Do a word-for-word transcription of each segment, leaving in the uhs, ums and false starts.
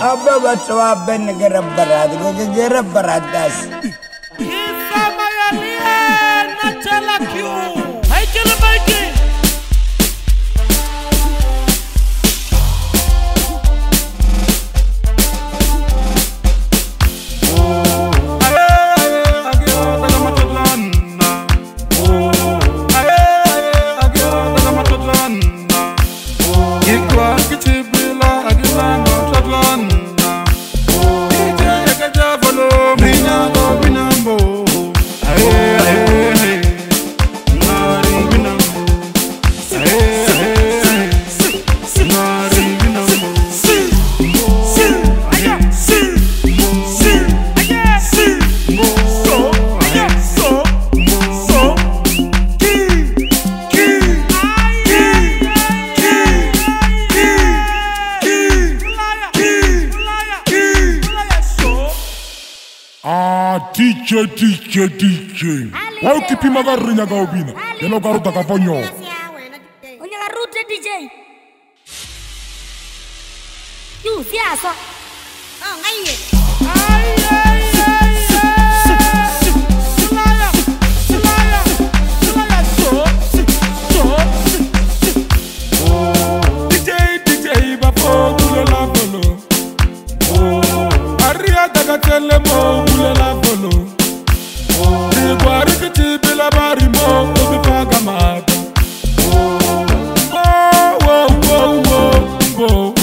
Abba batwa ben garabarad garabaradas. Kisa mayalie na chela kyu. Haikele maiki. D J, D J, D J. Why you keep him a rinya gaubina? You know garuta kaponyo. Onya garuta D J. You siasa. Oh ngai. Ay ay ay. Sulaya. Sulaya. Sulaya so. So. D J D J bapo kulela bolo. Oh. Aria daga tele mo kulela bolo. Rigwari kiti bila bari mo kubipaga mata. Oh oh oh oh oh.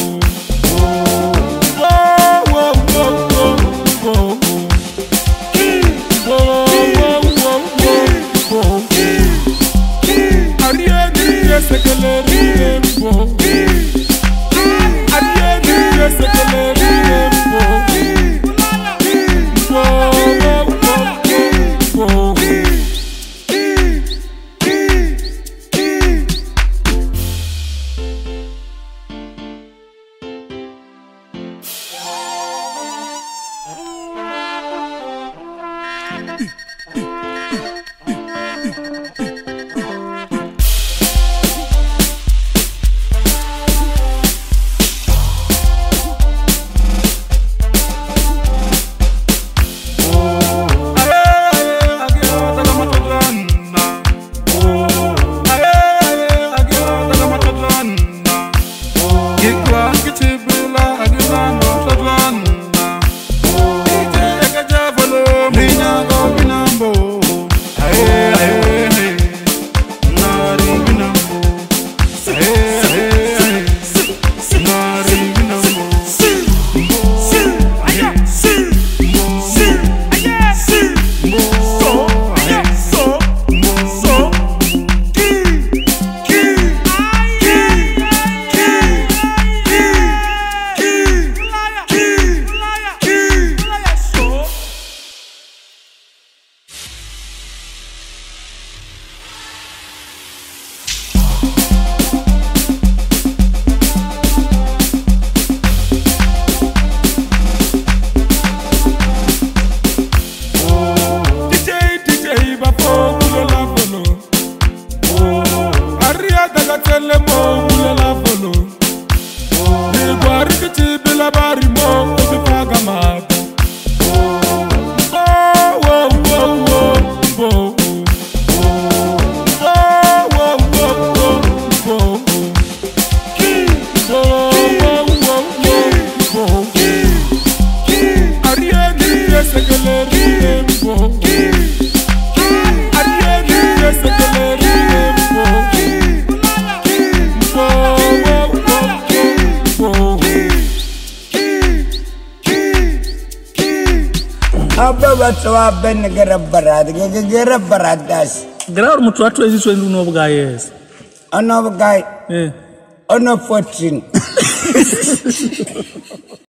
Abba batwa ben garabarad garabaradas. Graur mutu watu hizi sio ndio nobu guys. Ano guy. Eh. Ono fourteen.